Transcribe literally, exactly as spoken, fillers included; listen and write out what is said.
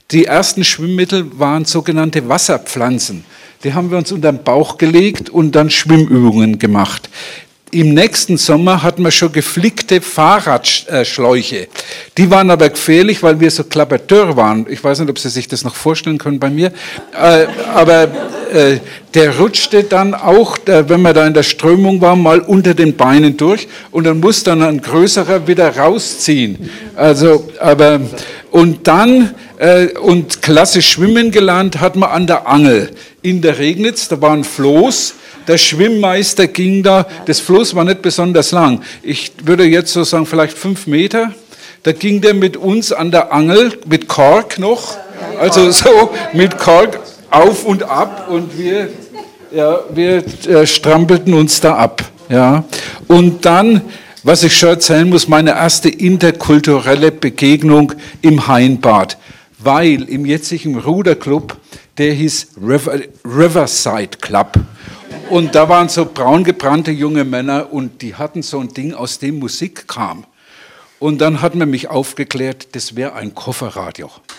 Die ersten Schwimmmittel waren sogenannte Wasserpflanzen. Die haben wir uns unter den Bauch gelegt und dann Schwimmübungen gemacht. Im nächsten Sommer hatten wir schon geflickte Fahrradschläuche. Die waren aber gefährlich, weil wir so Klapperdörr waren. Ich weiß nicht, ob Sie sich das noch vorstellen können bei mir. Äh, aber äh, der rutschte dann auch, der, wenn man da in der Strömung war, mal unter den Beinen durch. Und dann muss dann ein größerer wieder rausziehen. Also, aber, und dann, äh, und klassisch schwimmen gelernt hat man an der Angel. In der Regnitz, da war ein Floß. Der Schwimmmeister ging da, das Floß war nicht besonders lang. Ich würde jetzt so sagen, vielleicht fünf Meter. Da ging der mit uns an der Angel, mit Kork noch, also so mit Kork auf und ab und wir, ja, wir äh, strampelten uns da ab. Ja. Und dann, was ich schon erzählen muss, meine erste interkulturelle Begegnung im Hainbad, weil im jetzigen Ruderclub, der hieß River, Riverside Club. Und da waren so braun gebrannte junge Männer und die hatten so ein Ding, aus dem Musik kam. Und dann hat man mich aufgeklärt, das wäre ein Kofferradio.